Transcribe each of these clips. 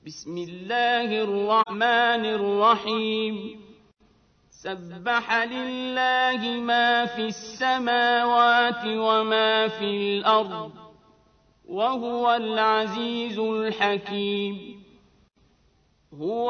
بسم الله الرحمن الرحيم سبح لله ما في السماوات وما في الأرض وهو العزيز الحكيم هو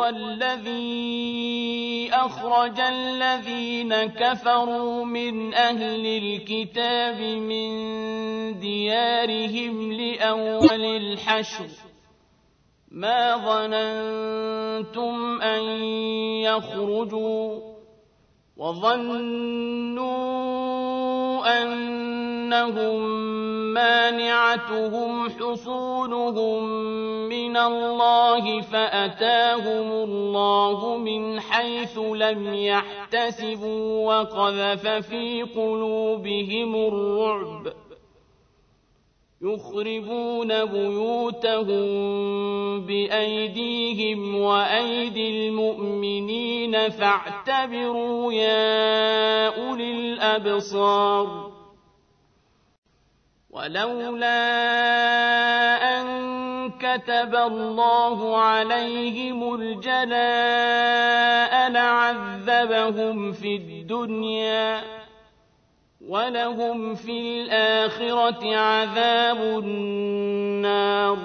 الذي أخرج الذين كفروا من أهل الكتاب من ديارهم لأول الحشر ما ظننتم أن يخرجوا وظنوا أنهم مانعتهم حصونهم من الله فأتاهم الله من حيث لم يحتسبوا وقذف في قلوبهم الرعب يخربون بيوتهم بأيديهم وأيدي المؤمنين فاعتبروا يا أولي الأبصار ولولا أن كتب الله عليهم الجلاء لعذبهم في الدنيا ولهم في الآخرة عذاب النار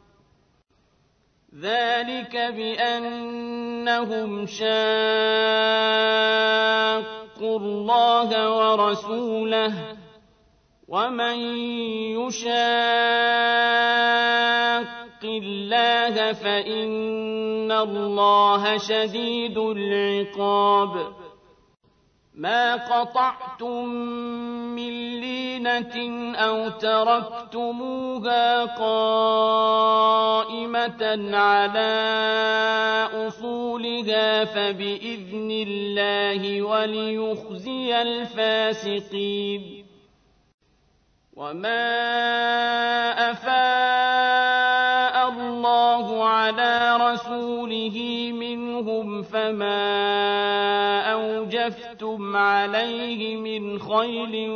ذلك بأنهم شاقوا الله ورسوله ومن يشاق الله فإن الله شديد العقاب ما قطعتم من لينة أو تركتموها قائمة على أصولها فبإذن الله وليخزي الفاسقين وما أفاء الله على رسوله منهم فما أوجفتم عليه من خيل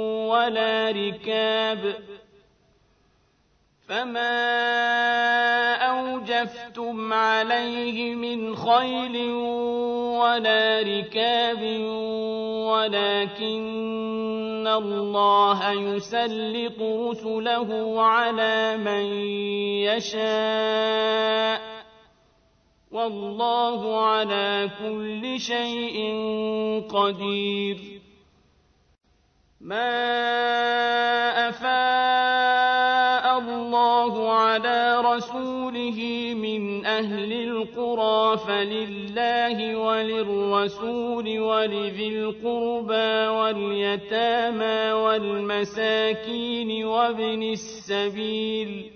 ولا ركاب ولكن الله يسلط رسله على من يشاء والله على كل شيء قدير ما أفاء الله على رسوله من أهل القرى فلله وللرسول ولذي القربى واليتامى والمساكين وابن السبيل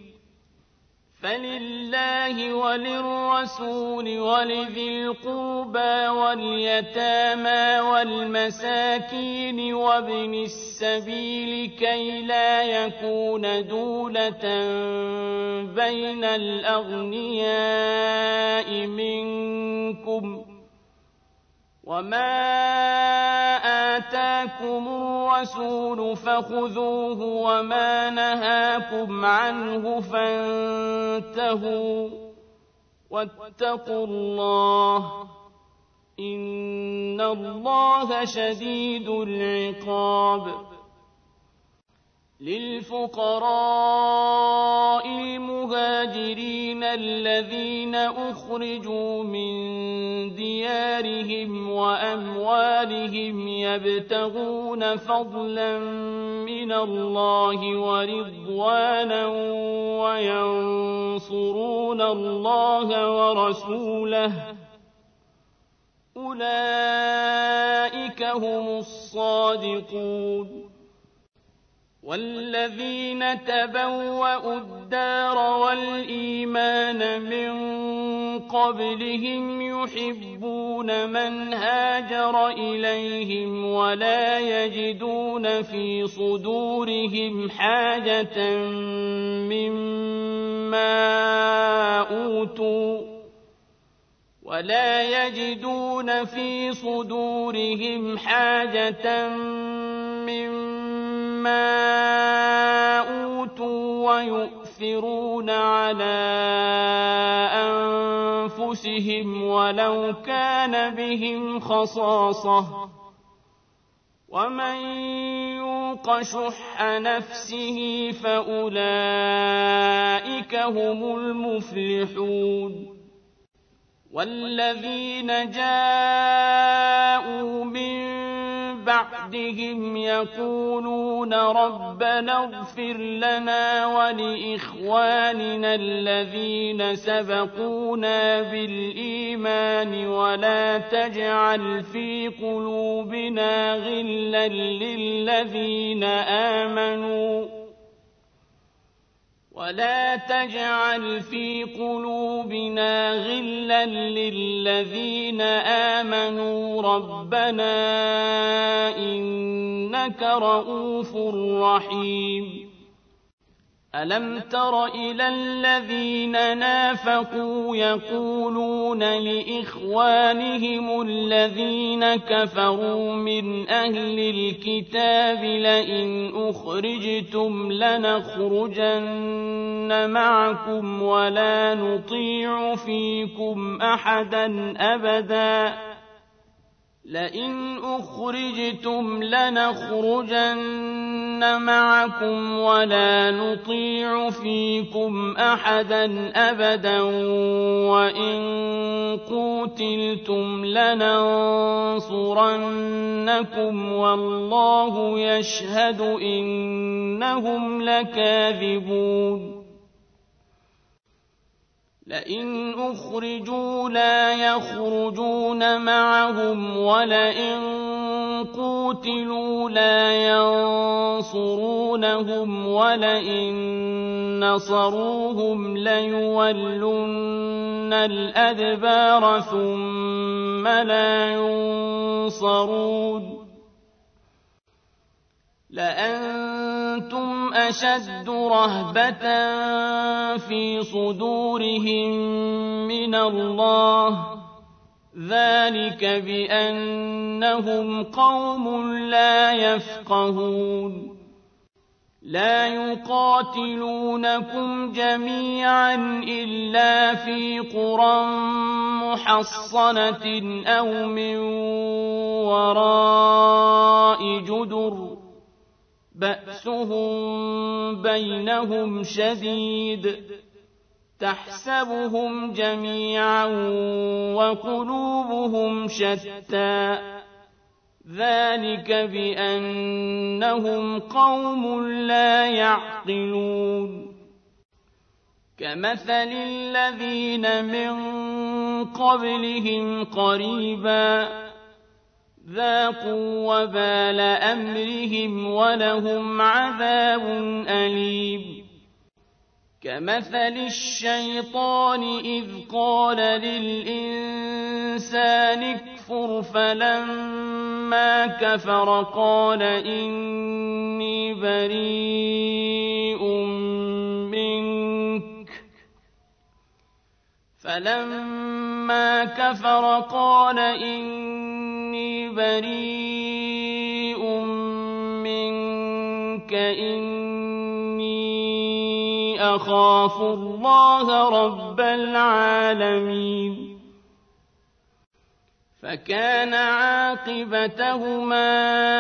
فلله وللرسول ولذي القربى واليتامى والمساكين وابن السبيل كي لا يكون دولة بين الأغنياء منكم وما آتاكم الرسول فخذوه وما نهاكم عنه فانتهوا واتقوا الله إن الله شديد العقاب للفقراء المهاجرين الذين أخرجوا من ديارهم وأموالهم يبتغون فضلا من الله ورضوانا وينصرون الله ورسوله أولئك هم الصادقون والذين تبوأوا الدار والإيمان من قبلهم يحبون من هاجر إليهم ولا يجدون في صدورهم حاجة مما أوتوا ويؤثرون على أنفسهم ولو كان بهم خصاصة ومن يوق شح نفسه فأولئك هم المفلحون والذين جاءوا من بعدهم يقولون ربنا اغفر لنا ولإخواننا الذين سبقونا بالإيمان ولا تجعل في قلوبنا غلا للذين آمنوا ربنا إنك رؤوف رحيم ألم تر إلى الذين نافقوا يقولون لإخوانهم الذين كفروا من أهل الكتاب لئن أخرجتم لنخرجن معكم ولا نطيع فيكم أحدا أبدا وإن قوتلتم لننصرنكم والله يشهد إنهم لكاذبون لئن أخرجوا لا يخرجون معهم ولئن قوتلوا لا ينصرونهم ولئن نصروهم ليولن الأدبار ثم لا ينصرون لأنتم أشد رهبة في صدورهم من الله ذلك بأنهم قوم لا يفقهون لا يقاتلونكم جميعا إلا في قرى محصنة أو من وراء جدر بأسهم بينهم شديد تحسبهم جميعا وقلوبهم شتى ذلك بأنهم قوم لا يعقلون كمثل الذين من قبلهم قريبا ذاقوا وبال أمرهم ولهم عذاب أليم كمثل الشيطان إذ قال للإنسان اكفر فلما كفر قال إني بريء منك إني أخاف الله رب العالمين فكان عاقبتهما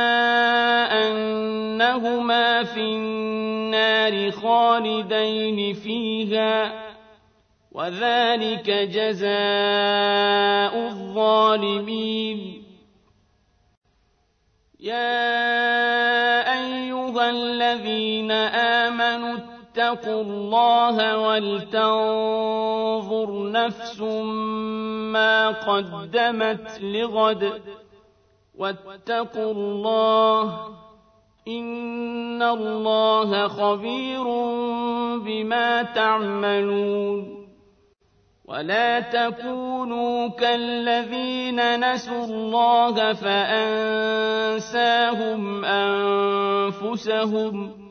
أنهما في النار خالدين فيها وذلك جزاء الظالمين يا أيها الذين آمنوا اتقوا الله ولتنظر نفس ما قدمت لغد واتقوا الله إن الله خبير بما تعملون ولا تكونوا كالذين نسوا الله فأنساهم أنفسهم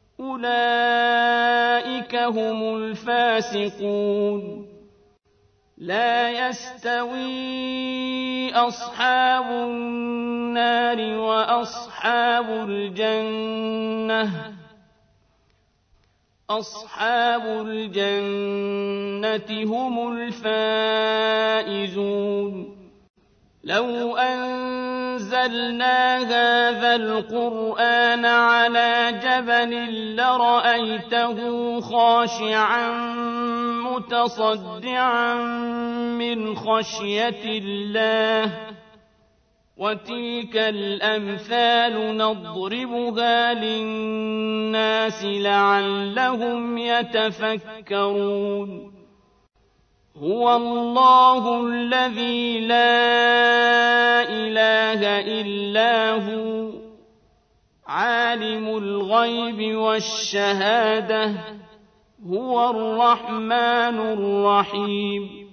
أولئك هم الفاسقون لا يستوي أصحاب النار وأصحاب الجنة أصحاب الجنة هم الفائزون لو أنزلنا هذا القرآن على جبل لرأيته خاشعا متصدعا من خشية الله وتلك الأمثال نضربها للناس لعلهم يتفكرون هو الله الذي لا إله إلا هو عالم الغيب والشهادة هو الرحمن الرحيم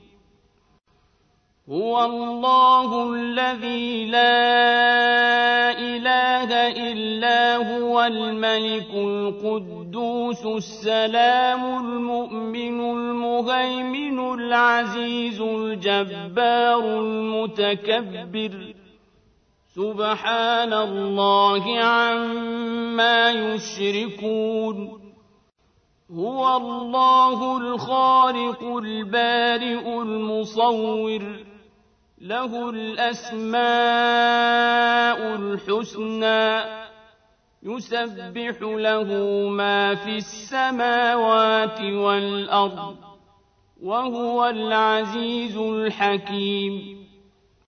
هو الله الذي لا إله إلا هو الملك القدوس السلام المؤمن المهيمن العزيز الجبار المتكبر سبحان الله عما يشركون هو الله الخالق البارئ المصور له الأسماء الحسنى يسبح له ما في السماوات والأرض وهو العزيز الحكيم